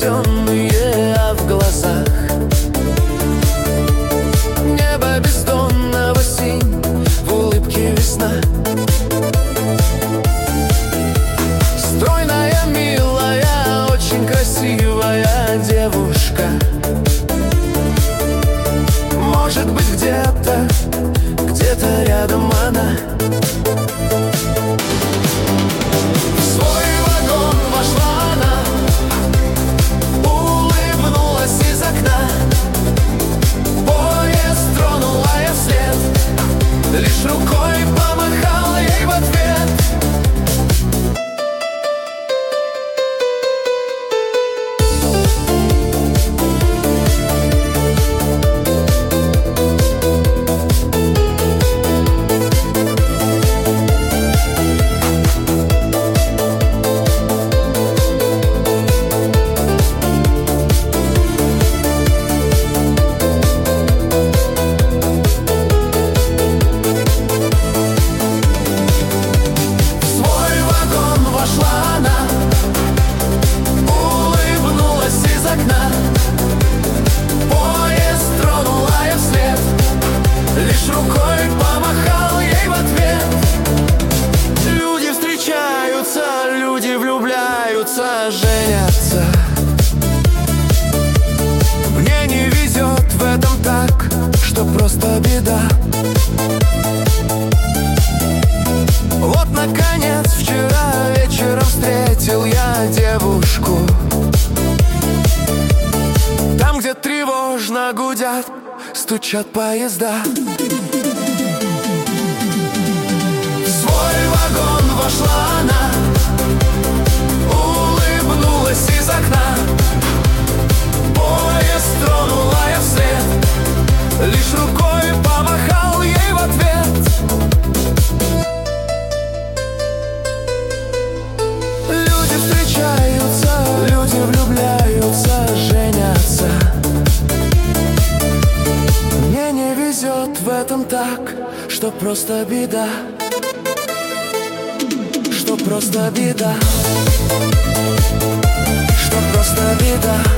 рожденные, а в глазах небо бездонного синь, в улыбке весна. Стройная, милая, очень красивая девушка. Может быть, где-то рядом она. В свой вагон вошла она, улыбнулась из окна. Поезд тронула я вслед, лишь рукой помахала ей в ответ. Поезд тронула я вслед, лишь рукой помахал ей в ответ. Люди встречаются, люди влюбляются, женятся. Мне не везет в этом так, что просто беда. Вот, наконец, вчера вечером встретил я девушку. Там, где тревожно гудят, стучат поезда. В свой вагон вошла она, улыбнулась из окна. Поезд тронула я вслед, лишь рукой помахал ей в ответ. Люди встречаются, люди влюбляются, женятся. Мне не везет в этом так, что просто беда, что просто беда, что просто беда.